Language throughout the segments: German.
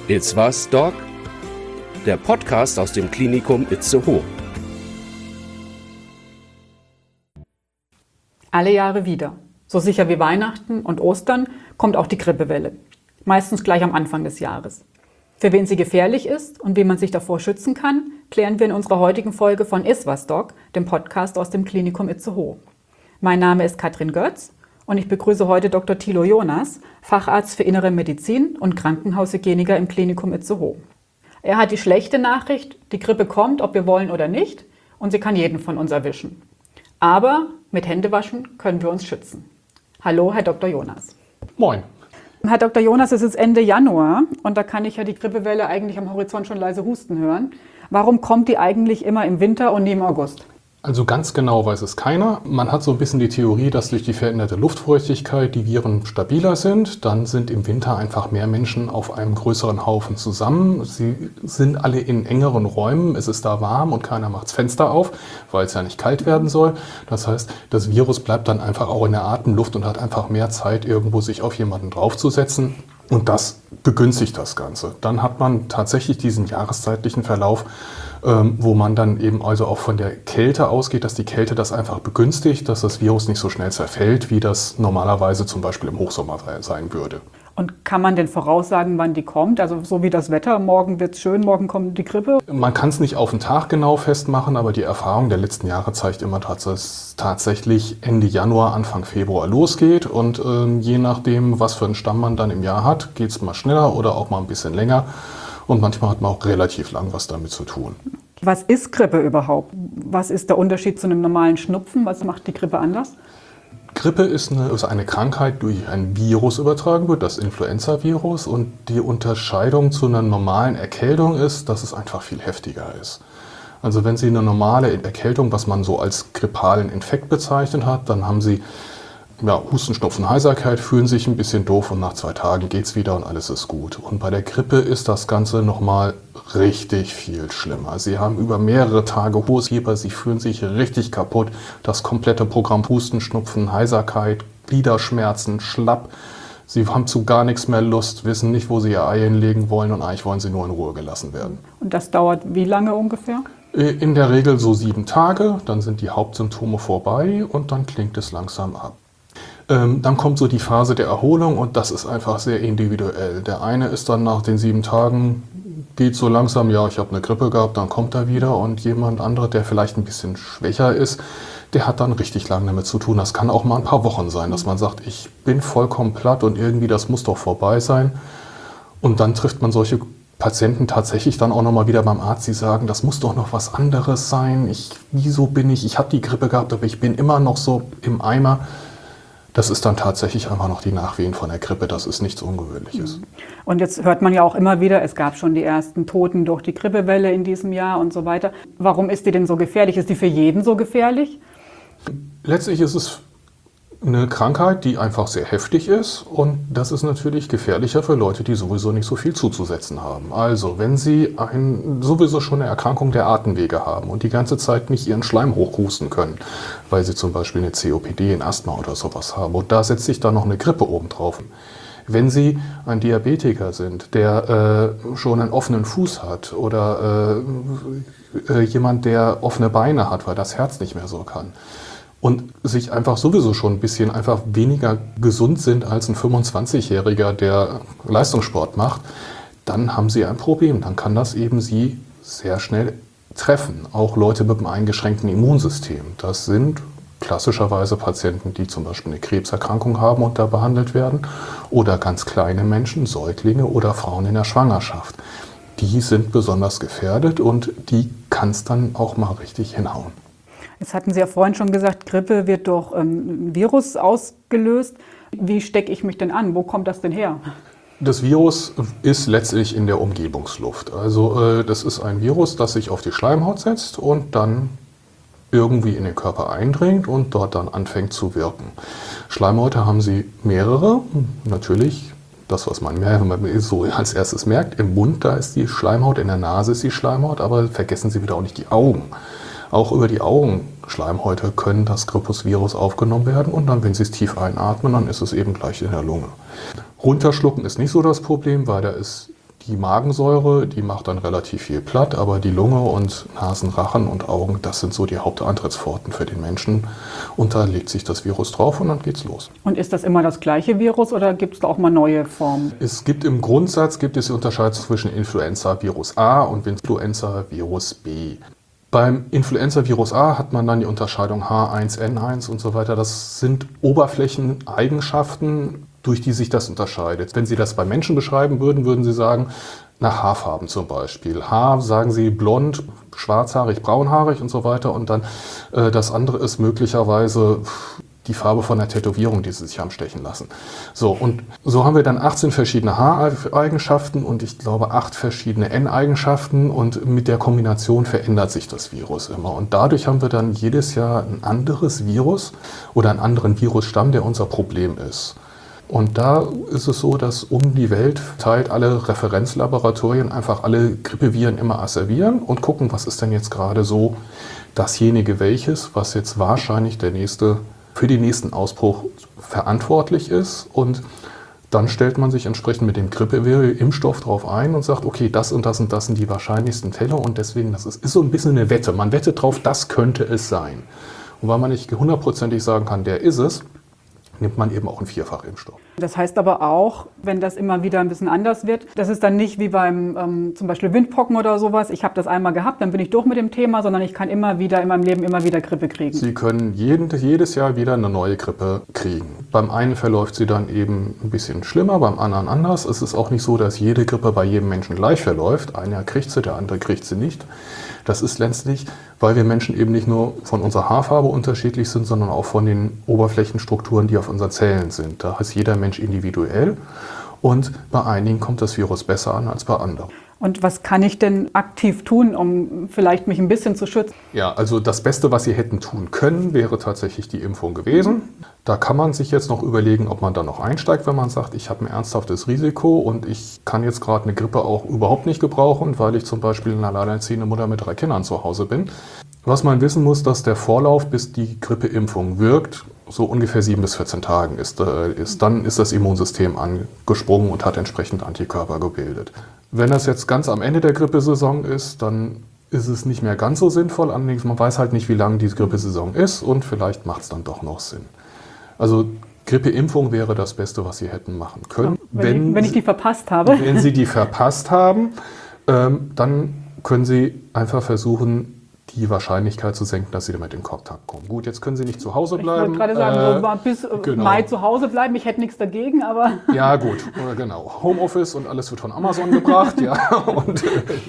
It's was, Doc? Der Podcast aus dem Klinikum Itzehoe. Alle Jahre wieder. So sicher wie Weihnachten und Ostern kommt auch die Grippewelle. Meistens gleich am Anfang des Jahres. Für wen sie gefährlich ist und wie man sich davor schützen kann, klären wir in unserer heutigen Folge von Is was, Doc, dem Podcast aus dem Klinikum Itzehoe. Mein Name ist Katrin Götz und ich begrüße heute Dr. Thilo Jonas, Facharzt für Innere Medizin und Krankenhaushygieniker im Klinikum Itzehoe. Er hat die schlechte Nachricht, die Grippe kommt, ob wir wollen oder nicht, und sie kann jeden von uns erwischen. Aber mit Händewaschen können wir uns schützen. Hallo, Herr Dr. Jonas. Moin. Herr Dr. Jonas, es ist Ende Januar und da kann ich ja die Grippewelle eigentlich am Horizont schon leise husten hören. Warum kommt die eigentlich immer im Winter und nie im August? Also ganz genau weiß es keiner. Man hat so ein bisschen die Theorie, dass durch die veränderte Luftfeuchtigkeit die Viren stabiler sind. Dann sind im Winter einfach mehr Menschen auf einem größeren Haufen zusammen. Sie sind alle in engeren Räumen. Es ist da warm und keiner macht das Fenster auf, weil es ja nicht kalt werden soll. Das heißt, das Virus bleibt dann einfach auch in der Atemluft und hat einfach mehr Zeit, irgendwo sich auf jemanden draufzusetzen. Und das begünstigt das Ganze. Dann hat man tatsächlich diesen jahreszeitlichen Verlauf, wo man dann eben also auch von der Kälte ausgeht, dass die Kälte das einfach begünstigt, dass das Virus nicht so schnell zerfällt, wie das normalerweise zum Beispiel im Hochsommer sein würde. Und kann man denn voraussagen, wann die kommt? Also so wie das Wetter, morgen wird es schön, morgen kommt die Grippe? Man kann es nicht auf den Tag genau festmachen, aber die Erfahrung der letzten Jahre zeigt immer, dass es tatsächlich Ende Januar, Anfang Februar losgeht. Und je nachdem, was für einen Stamm man dann im Jahr hat, geht es mal schneller oder auch mal ein bisschen länger. Und manchmal hat man auch relativ lang was damit zu tun. Was ist Grippe überhaupt? Was ist der Unterschied zu einem normalen Schnupfen? Was macht die Grippe anders? Grippe ist eine Krankheit, die durch ein Virus übertragen wird, das Influenza-Virus. Und die Unterscheidung zu einer normalen Erkältung ist, dass es einfach viel heftiger ist. Also wenn Sie eine normale Erkältung, was man so als grippalen Infekt bezeichnet hat, dann haben Sie Husten, Schnupfen, Heiserkeit, fühlen sich ein bisschen doof und nach 2 Tagen geht's wieder und alles ist gut. Und bei der Grippe ist das Ganze nochmal richtig viel schlimmer. Sie haben über mehrere Tage hohes Fieber, Sie fühlen sich richtig kaputt. Das komplette Programm Husten, Schnupfen, Heiserkeit, Gliederschmerzen, schlapp. Sie haben zu gar nichts mehr Lust, wissen nicht, wo Sie Ihr Ei hinlegen wollen und eigentlich wollen Sie nur in Ruhe gelassen werden. Und das dauert wie lange ungefähr? In der Regel so 7 Tage, dann sind die Hauptsymptome vorbei und dann klingt es langsam ab. Dann kommt so die Phase der Erholung und das ist einfach sehr individuell. Der eine ist dann nach den 7 Tagen, geht so langsam, ja, ich habe eine Grippe gehabt, dann kommt er wieder. Und jemand anderer, der vielleicht ein bisschen schwächer ist, der hat dann richtig lange damit zu tun. Das kann auch mal ein paar Wochen sein, dass man sagt, ich bin vollkommen platt und irgendwie das muss doch vorbei sein. Und dann trifft man solche Patienten tatsächlich dann auch nochmal wieder beim Arzt, die sagen, das muss doch noch was anderes sein. Ich habe die Grippe gehabt, aber ich bin immer noch so im Eimer. Das ist dann tatsächlich einfach noch die Nachwehen von der Grippe. Das ist nichts Ungewöhnliches. Und jetzt hört man ja auch immer wieder, es gab schon die ersten Toten durch die Grippewelle in diesem Jahr und so weiter. Warum ist die denn so gefährlich? Ist die für jeden so gefährlich? Letztlich ist es eine Krankheit, die einfach sehr heftig ist. Und das ist natürlich gefährlicher für Leute, die sowieso nicht so viel zuzusetzen haben. Also wenn Sie sowieso schon eine Erkrankung der Atemwege haben und die ganze Zeit nicht Ihren Schleim hochhusten können, weil Sie zum Beispiel eine COPD, ein Asthma oder sowas haben, und da setzt sich dann noch eine Grippe obendrauf. Wenn Sie ein Diabetiker sind, der schon einen offenen Fuß hat oder jemand, der offene Beine hat, weil das Herz nicht mehr so kann, und sich einfach sowieso schon ein bisschen einfach weniger gesund sind als ein 25-Jähriger, der Leistungssport macht, dann haben Sie ein Problem. Dann kann das eben Sie sehr schnell treffen. Auch Leute mit einem eingeschränkten Immunsystem. Das sind klassischerweise Patienten, die zum Beispiel eine Krebserkrankung haben und da behandelt werden. Oder ganz kleine Menschen, Säuglinge oder Frauen in der Schwangerschaft. Die sind besonders gefährdet und die kann es dann auch mal richtig hinhauen. Jetzt hatten Sie ja vorhin schon gesagt, Grippe wird durch ein Virus ausgelöst. Wie stecke ich mich denn an? Wo kommt das denn her? Das Virus ist letztlich in der Umgebungsluft. Also das ist ein Virus, das sich auf die Schleimhaut setzt und dann irgendwie in den Körper eindringt und dort dann anfängt zu wirken. Schleimhäute haben Sie mehrere, natürlich. Das, was man so als erstes merkt, im Mund, da ist die Schleimhaut, in der Nase ist die Schleimhaut, aber vergessen Sie wieder auch nicht die Augen. Auch über die Augenschleimhäute können das Grippusvirus aufgenommen werden und dann, wenn Sie es tief einatmen, dann ist es eben gleich in der Lunge. Runterschlucken ist nicht so das Problem, weil da ist Die Magensäure, die macht dann relativ viel platt, aber die Lunge und Nasen, Rachen und Augen, das sind so die Hauptantrittspforten für den Menschen. Und da legt sich das Virus drauf und dann geht's los. Und ist das immer das gleiche Virus oder gibt es da auch mal neue Formen? Im Grundsatz gibt es die Unterscheidung zwischen Influenza-Virus A und Influenza-Virus B. Beim Influenza-Virus A hat man dann die Unterscheidung H1N1 und so weiter. Das sind Oberflächeneigenschaften, durch die sich das unterscheidet. Wenn Sie das bei Menschen beschreiben würden, würden Sie sagen, nach Haarfarben zum Beispiel. Haar sagen Sie blond, schwarzhaarig, braunhaarig und so weiter. Und dann das andere ist möglicherweise die Farbe von der Tätowierung, die Sie sich haben stechen lassen. So, und so haben wir dann 18 verschiedene Haareigenschaften und ich glaube 8 verschiedene N-Eigenschaften und mit der Kombination verändert sich das Virus immer. Und dadurch haben wir dann jedes Jahr ein anderes Virus oder einen anderen Virusstamm, der unser Problem ist. Und da ist es so, dass um die Welt verteilt alle Referenzlaboratorien einfach alle Grippeviren immer asservieren und gucken, was ist denn jetzt gerade so dasjenige welches, was jetzt wahrscheinlich für den nächsten Ausbruch verantwortlich ist. Und dann stellt man sich entsprechend mit dem Grippeimpfstoff drauf ein und sagt, okay, das und das und das sind die wahrscheinlichsten Fälle und deswegen, das ist so ein bisschen eine Wette. Man wettet drauf, das könnte es sein. Und weil man nicht hundertprozentig sagen kann, der ist es, nimmt man eben auch einen Vierfachimpfstoff. Das heißt aber auch, wenn das immer wieder ein bisschen anders wird, das ist dann nicht wie beim zum Beispiel Windpocken oder sowas, ich habe das einmal gehabt, dann bin ich durch mit dem Thema, sondern ich kann immer wieder in meinem Leben immer wieder Grippe kriegen. Sie können jedes Jahr wieder eine neue Grippe kriegen. Beim einen verläuft sie dann eben ein bisschen schlimmer, beim anderen anders. Es ist auch nicht so, dass jede Grippe bei jedem Menschen gleich verläuft. Einer kriegt sie, der andere kriegt sie nicht. Das ist letztlich, weil wir Menschen eben nicht nur von unserer Haarfarbe unterschiedlich sind, sondern auch von den Oberflächenstrukturen, die auf unseren Zellen sind. Da ist jeder Mensch individuell und bei einigen kommt das Virus besser an als bei anderen. Und was kann ich denn aktiv tun, um vielleicht mich ein bisschen zu schützen? Ja, also das Beste, was Sie hätten tun können, wäre tatsächlich die Impfung gewesen. Da kann man sich jetzt noch überlegen, ob man da noch einsteigt, wenn man sagt, ich habe ein ernsthaftes Risiko und ich kann jetzt gerade eine Grippe auch überhaupt nicht gebrauchen, weil ich zum Beispiel eine alleinerziehende Mutter mit 3 Kindern zu Hause bin. Was man wissen muss, dass der Vorlauf, bis die Grippeimpfung wirkt, so ungefähr 7 bis 14 Tagen ist. Dann ist das Immunsystem angesprungen und hat entsprechend Antikörper gebildet. Wenn das jetzt ganz am Ende der Grippesaison ist, dann ist es nicht mehr ganz so sinnvoll. Allerdings, man weiß halt nicht, wie lange die Grippesaison ist und vielleicht macht es dann doch noch Sinn. Also Grippeimpfung wäre das Beste, was Sie hätten machen können. Ja, wenn ich die verpasst habe. Wenn Sie die verpasst haben, dann können Sie einfach versuchen, die Wahrscheinlichkeit zu senken, dass Sie damit in Kontakt kommen. Gut, jetzt können Sie nicht zu Hause bleiben. Ich wollte gerade sagen, so bis genau. Mai zu Hause bleiben. Ich hätte nichts dagegen, aber... Ja gut, genau. Homeoffice und alles wird von Amazon gebracht. Ja, und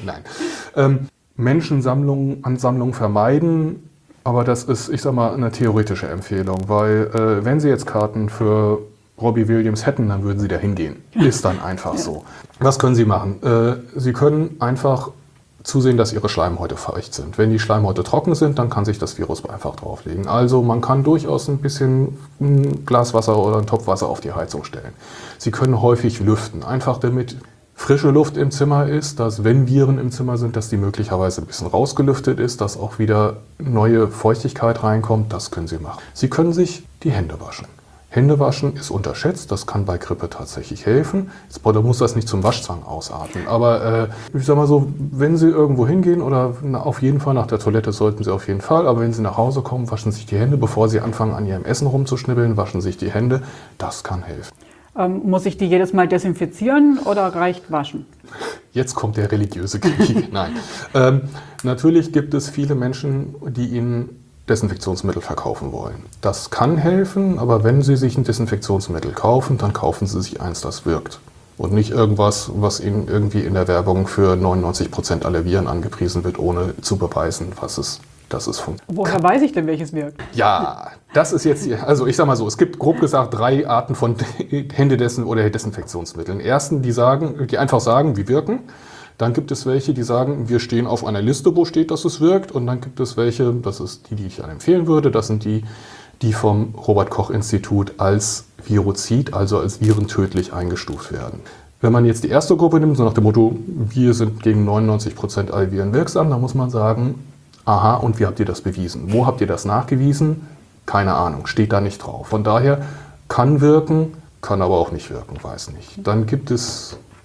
nein. Ansammlungen vermeiden, aber das ist, ich sag mal, eine theoretische Empfehlung, weil wenn Sie jetzt Karten für Robbie Williams hätten, dann würden Sie da hingehen. Ist dann einfach so. Was können Sie machen? Sie können einfach zusehen, dass Ihre Schleimhäute feucht sind. Wenn die Schleimhäute trocken sind, dann kann sich das Virus einfach drauflegen. Also man kann durchaus ein bisschen ein Glas Wasser oder ein Topf Wasser auf die Heizung stellen. Sie können häufig lüften, einfach damit frische Luft im Zimmer ist, dass wenn Viren im Zimmer sind, dass die möglicherweise ein bisschen rausgelüftet ist, dass auch wieder neue Feuchtigkeit reinkommt. Das können Sie machen. Sie können sich die Hände waschen. Hände waschen ist unterschätzt, das kann bei Grippe tatsächlich helfen. Jetzt muss das nicht zum Waschzwang ausarten. Aber ich sag mal so, wenn Sie irgendwo hingehen oder auf jeden Fall nach der Toilette sollten Sie auf jeden Fall, aber wenn Sie nach Hause kommen, waschen Sie sich die Hände, bevor Sie anfangen an Ihrem Essen rumzuschnibbeln, waschen Sie sich die Hände. Das kann helfen. Muss ich die jedes Mal desinfizieren oder reicht waschen? Jetzt kommt der religiöse Krieg. Nein. Natürlich gibt es viele Menschen, die Ihnen Desinfektionsmittel verkaufen wollen. Das kann helfen, aber wenn Sie sich ein Desinfektionsmittel kaufen, dann kaufen Sie sich eins, das wirkt. Und nicht irgendwas, was Ihnen irgendwie in der Werbung für 99% aller Viren angepriesen wird, ohne zu beweisen, dass es funktioniert. Woher weiß ich denn, welches wirkt? Ja, das ist jetzt, also ich sag mal so, es gibt grob gesagt 3 Arten von Desinfektionsmitteln. Ersten, die einfach sagen, wie wirken. Dann gibt es welche, die sagen, wir stehen auf einer Liste, wo steht, dass es wirkt. Und dann gibt es welche, das ist die ich empfehlen würde, das sind die vom Robert-Koch-Institut als Virozid, also als virentödlich eingestuft werden. Wenn man jetzt die erste Gruppe nimmt, so nach dem Motto, wir sind gegen 99% aller Viren wirksam, dann muss man sagen, aha, und wie habt ihr das bewiesen? Wo habt ihr das nachgewiesen? Keine Ahnung, steht da nicht drauf. Von daher kann wirken, kann aber auch nicht wirken, weiß nicht. Dann gibt es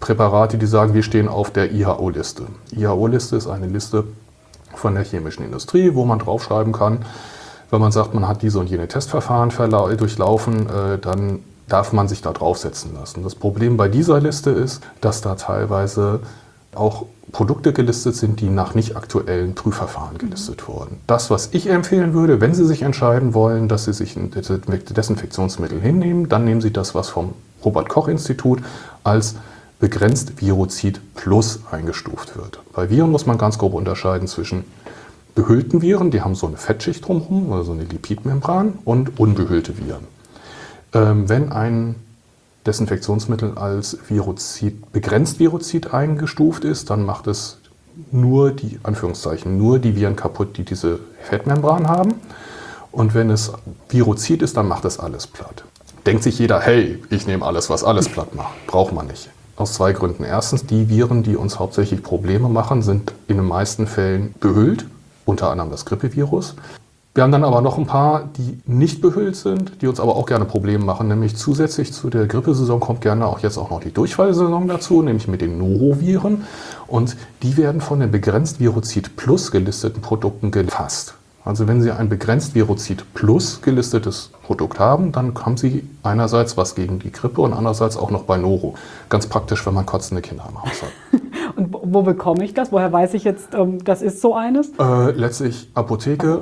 Präparate, die sagen, wir stehen auf der IHO-Liste. IHO-Liste ist eine Liste von der chemischen Industrie, wo man draufschreiben kann, wenn man sagt, man hat diese und jene Testverfahren durchlaufen, dann darf man sich da draufsetzen lassen. Das Problem bei dieser Liste ist, dass da teilweise auch Produkte gelistet sind, die nach nicht aktuellen Prüfverfahren gelistet wurden. Das, was ich empfehlen würde, wenn Sie sich entscheiden wollen, dass Sie sich ein Desinfektionsmittel hinnehmen, dann nehmen Sie das, was vom Robert-Koch-Institut als begrenzt Virozid Plus eingestuft wird. Bei Viren muss man ganz grob unterscheiden zwischen behüllten Viren, die haben so eine Fettschicht drumherum oder so eine Lipidmembran, und unbehüllte Viren. Wenn ein Desinfektionsmittel als Virozid, begrenzt Virozid eingestuft ist, dann macht es nur die, Anführungszeichen, nur die Viren kaputt, die diese Fettmembran haben. Und wenn es Virozid ist, dann macht es alles platt. Denkt sich jeder, hey, ich nehme alles, was alles platt macht. Braucht man nicht. Aus zwei Gründen. Erstens, die Viren, die uns hauptsächlich Probleme machen, sind in den meisten Fällen behüllt, unter anderem das Grippevirus. Wir haben dann aber noch ein paar, die nicht behüllt sind, die uns aber auch gerne Probleme machen. Nämlich zusätzlich zu der Grippesaison kommt gerne auch jetzt auch noch die Durchfallsaison dazu, nämlich mit den Noroviren. Und die werden von den begrenzt Virozid Plus gelisteten Produkten gefasst. Also wenn Sie ein begrenzt Virozid Plus gelistetes Produkt haben, dann haben Sie einerseits was gegen die Grippe und andererseits auch noch bei Noro. Ganz praktisch, wenn man kotzende Kinder im Haus hat. Und wo bekomme ich das? Woher weiß ich jetzt, das ist so eines? Letztlich Apotheke.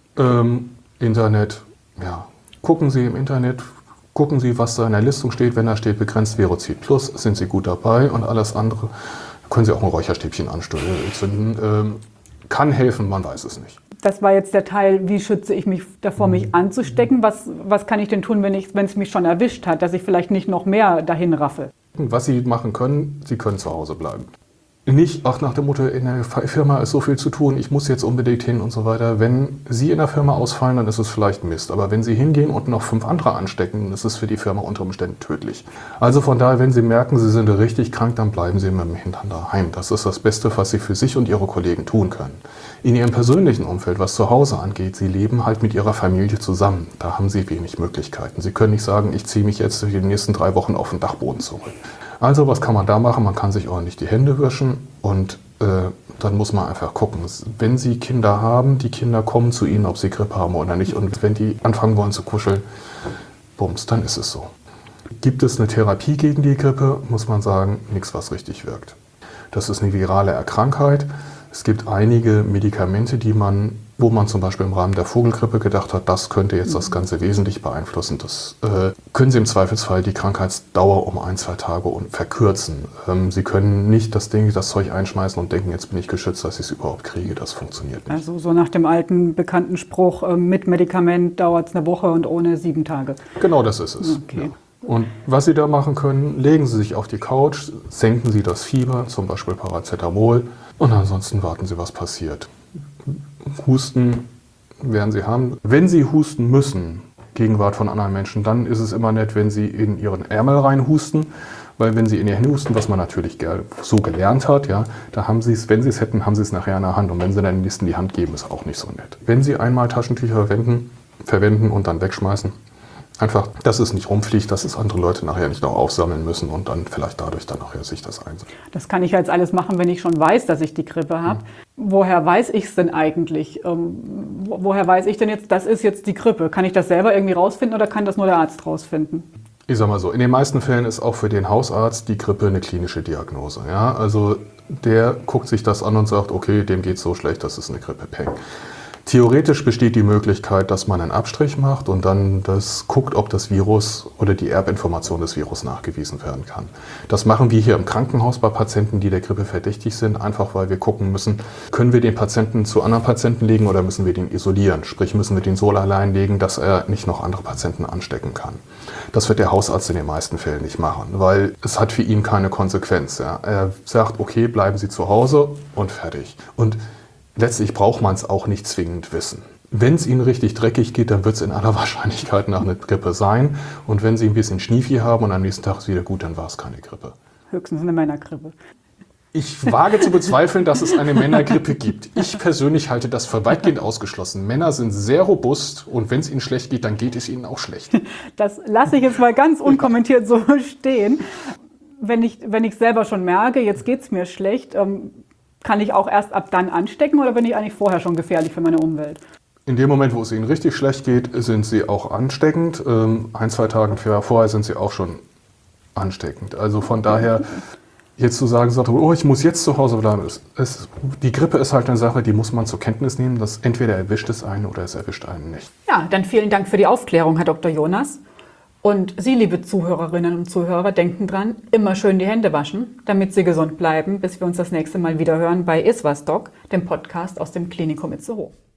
Internet, ja. Gucken Sie im Internet, gucken Sie, was da in der Listung steht. Wenn da steht begrenzt Virozid Plus, sind Sie gut dabei, und alles andere können Sie auch ein Räucherstäbchen anzünden. Kann helfen, man weiß es nicht. Das war jetzt der Teil, wie schütze ich mich davor, mich anzustecken? Was kann ich denn tun, wenn es mich schon erwischt hat, dass ich vielleicht nicht noch mehr dahin raffe? Was Sie machen können, Sie können zu Hause bleiben. Nicht, ach, nach dem Motto, in der Firma ist so viel zu tun, ich muss jetzt unbedingt hin und so weiter. Wenn Sie in der Firma ausfallen, dann ist es vielleicht Mist. Aber wenn Sie hingehen und noch 5 andere anstecken, dann ist es für die Firma unter Umständen tödlich. Also von daher, wenn Sie merken, Sie sind richtig krank, dann bleiben Sie mit dem Hintern daheim. Das ist das Beste, was Sie für sich und Ihre Kollegen tun können. In Ihrem persönlichen Umfeld, was zu Hause angeht, Sie leben halt mit Ihrer Familie zusammen. Da haben Sie wenig Möglichkeiten. Sie können nicht sagen, ich ziehe mich jetzt für die nächsten 3 Wochen auf den Dachboden zurück. Also was kann man da machen? Man kann sich ordentlich die Hände wischen, und dann muss man einfach gucken. Wenn Sie Kinder haben, die Kinder kommen zu Ihnen, ob sie Grippe haben oder nicht. Und wenn die anfangen wollen zu kuscheln, bums, dann ist es so. Gibt es eine Therapie gegen die Grippe? Muss man sagen, nichts, was richtig wirkt. Das ist eine virale Krankheit. Es gibt einige Medikamente, wo man zum Beispiel im Rahmen der Vogelgrippe gedacht hat, das könnte jetzt das Ganze wesentlich beeinflussen. Das können Sie im Zweifelsfall die Krankheitsdauer um 1-2 Tage verkürzen. Sie können nicht das Zeug einschmeißen und denken, jetzt bin ich geschützt, dass ich es überhaupt kriege. Das funktioniert nicht. Also so nach dem alten bekannten Spruch, mit Medikament dauert es eine Woche und ohne 7 Tage. Genau, das ist es. Okay. Ja. Und was Sie da machen können, legen Sie sich auf die Couch, senken Sie das Fieber, zum Beispiel Paracetamol, und ansonsten warten Sie, was passiert. Husten werden Sie haben. Wenn Sie husten müssen, Gegenwart von anderen Menschen, dann ist es immer nett, wenn Sie in Ihren Ärmel reinhusten, weil wenn Sie in die Hände husten, was man natürlich so gelernt hat, ja, da haben Sie es, wenn Sie es hätten, haben Sie es nachher in der Hand, und wenn Sie dann den nächsten die Hand geben, ist auch nicht so nett. Wenn Sie einmal Taschentücher verwenden und dann wegschmeißen, einfach, dass es nicht rumfliegt, dass es andere Leute nachher nicht noch aufsammeln müssen und dann vielleicht dadurch dann nachher sich das einsetzt. Das kann ich jetzt alles machen, wenn ich schon weiß, dass ich die Grippe habe. Woher weiß ich es denn eigentlich? Woher weiß ich denn jetzt, das ist jetzt die Grippe? Kann ich das selber irgendwie rausfinden oder kann das nur der Arzt rausfinden? Ich sag mal so, in den meisten Fällen ist auch für den Hausarzt die Grippe eine klinische Diagnose. Ja? Also der guckt sich das an und sagt, okay, dem geht es so schlecht, das ist eine Grippe, peng. Theoretisch besteht die Möglichkeit, dass man einen Abstrich macht und dann das guckt, ob das Virus oder die Erbinformation des Virus nachgewiesen werden kann. Das machen wir hier im Krankenhaus bei Patienten, die der Grippe verdächtig sind, einfach weil wir gucken müssen, können wir den Patienten zu anderen Patienten legen oder müssen wir den isolieren? Sprich, müssen wir den so allein legen, dass er nicht noch andere Patienten anstecken kann. Das wird der Hausarzt in den meisten Fällen nicht machen, weil es hat für ihn keine Konsequenz. Ja. Er sagt, okay, bleiben Sie zu Hause und fertig. Und letztlich braucht man es auch nicht zwingend wissen. Wenn es Ihnen richtig dreckig geht, dann wird es in aller Wahrscheinlichkeit nach einer Grippe sein. Und wenn Sie ein bisschen Schniefi haben und am nächsten Tag ist wieder gut, dann war es keine Grippe. Höchstens eine Männergrippe. Ich wage zu bezweifeln, dass es eine Männergrippe gibt. Ich persönlich halte das für weitgehend ausgeschlossen. Männer sind sehr robust und wenn es ihnen schlecht geht, dann geht es ihnen auch schlecht. Das lasse ich jetzt mal ganz unkommentiert so stehen. wenn ich selber schon merke, jetzt geht es mir schlecht, kann ich auch erst ab dann anstecken oder bin ich eigentlich vorher schon gefährlich für meine Umwelt? In dem Moment, wo es Ihnen richtig schlecht geht, sind Sie auch ansteckend. 1-2 Tage vorher sind Sie auch schon ansteckend. Also von daher, jetzt zu sagen, oh, ich muss jetzt zu Hause bleiben, die Grippe ist halt eine Sache, die muss man zur Kenntnis nehmen, dass entweder erwischt es einen oder es erwischt einen nicht. Ja, dann vielen Dank für die Aufklärung, Herr Dr. Jonas. Und Sie, liebe Zuhörerinnen und Zuhörer, denken dran, immer schön die Hände waschen, damit Sie gesund bleiben, bis wir uns das nächste Mal wieder hören bei Iswas Doc, dem Podcast aus dem Klinikum Itzehoe.